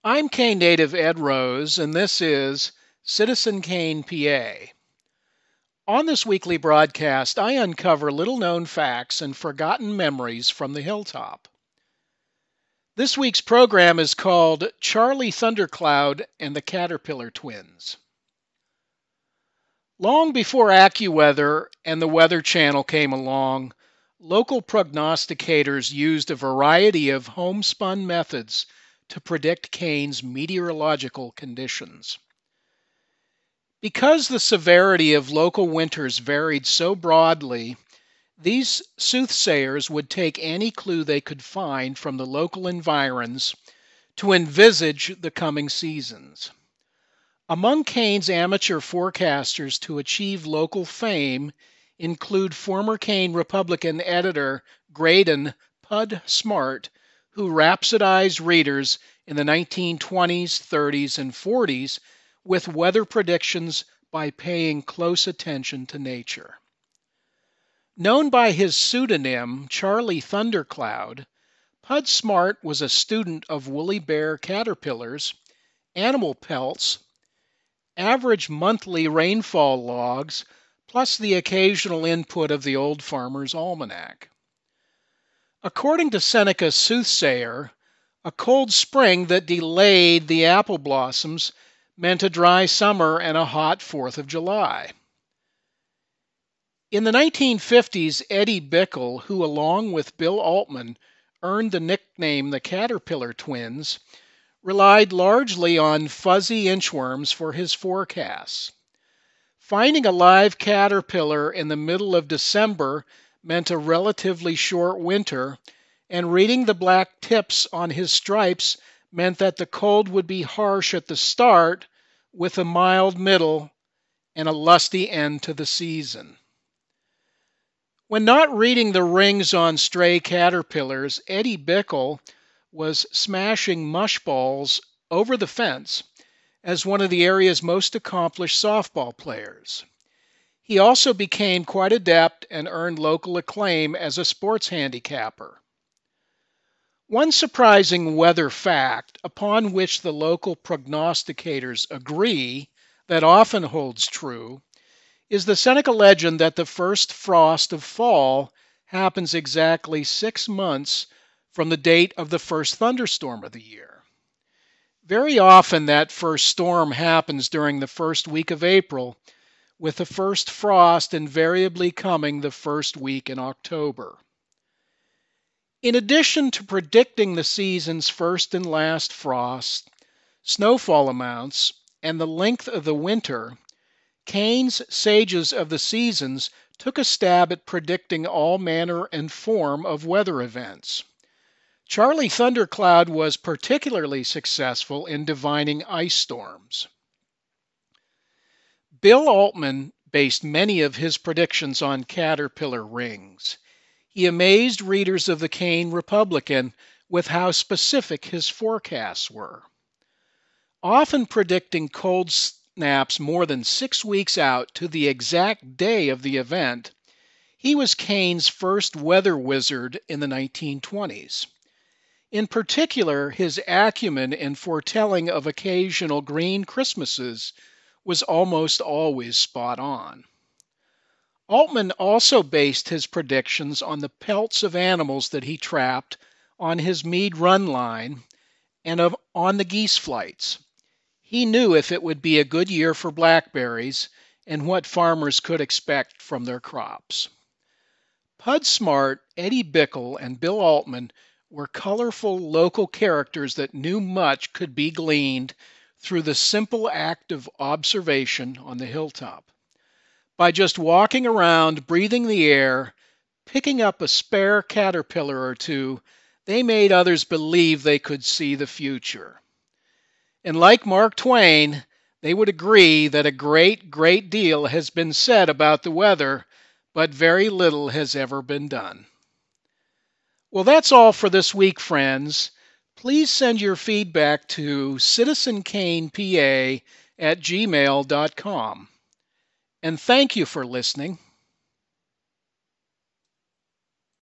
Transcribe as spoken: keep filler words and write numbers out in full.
I'm Kane native Ed Rose, and this is Citizen Kane, P A. On this weekly broadcast, I uncover little known facts and forgotten memories from the hilltop. This week's program is called Charlie Thundercloud and the Caterpillar Twins. Long before AccuWeather and the Weather Channel came along, local prognosticators used a variety of homespun methods to predict Kane's meteorological conditions. Because the severity of local winters varied so broadly, these soothsayers would take any clue they could find from the local environs to envisage the coming seasons. Among Kane's amateur forecasters to achieve local fame include former Kane Republican editor Graydon Pud Smart, who rhapsodized readers in the nineteen twenties, thirties, and forties with weather predictions by paying close attention to nature. Known by his pseudonym Charlie Thundercloud, Pud Smart was a student of woolly bear caterpillars, animal pelts, average monthly rainfall logs, plus the occasional input of the Old Farmer's Almanac. According to Seneca's soothsayer, a cold spring that delayed the apple blossoms meant a dry summer and a hot fourth of July. In the nineteen fifties, Eddie Bickle, who along with Bill Altman earned the nickname the Caterpillar Twins, relied largely on fuzzy inchworms for his forecasts. Finding a live caterpillar in the middle of December meant a relatively short winter, and reading the black tips on his stripes meant that the cold would be harsh at the start with a mild middle and a lusty end to the season. When not reading the rings on stray caterpillars, Eddie Bickle was smashing mush balls over the fence as one of the area's most accomplished softball players. He also became quite adept and earned local acclaim as a sports handicapper. One surprising weather fact, upon which the local prognosticators agree, that often holds true, is the Seneca legend that the first frost of fall happens exactly six months from the date of the first thunderstorm of the year. Very often that first storm happens during the first week of April, with the first frost invariably coming the first week in October. In addition to predicting the season's first and last frost, snowfall amounts, and the length of the winter, Kane's sages of the seasons took a stab at predicting all manner and form of weather events. Charlie Thundercloud was particularly successful in divining ice storms. Bill Altman based many of his predictions on caterpillar rings. He amazed readers of the Kane Republican with how specific his forecasts were. Often predicting cold snaps more than six weeks out to the exact day of the event, he was Kane's first weather wizard in the nineteen twenties. In particular, his acumen in foretelling of occasional green Christmases was almost always spot on. Altman also based his predictions on the pelts of animals that he trapped on his Meade Run line and of, on the geese flights. He knew if it would be a good year for blackberries and what farmers could expect from their crops. Pud Smart, Eddie Bickle, and Bill Altman were colorful local characters that knew much could be gleaned through the simple act of observation on the hilltop. By just walking around, breathing the air, picking up a spare caterpillar or two, they made others believe they could see the future. And like Mark Twain, they would agree that a great, great deal has been said about the weather, but very little has ever been done. Well, that's all for this week, friends. Please send your feedback to citizenkanepa at gmail dot com. And thank you for listening.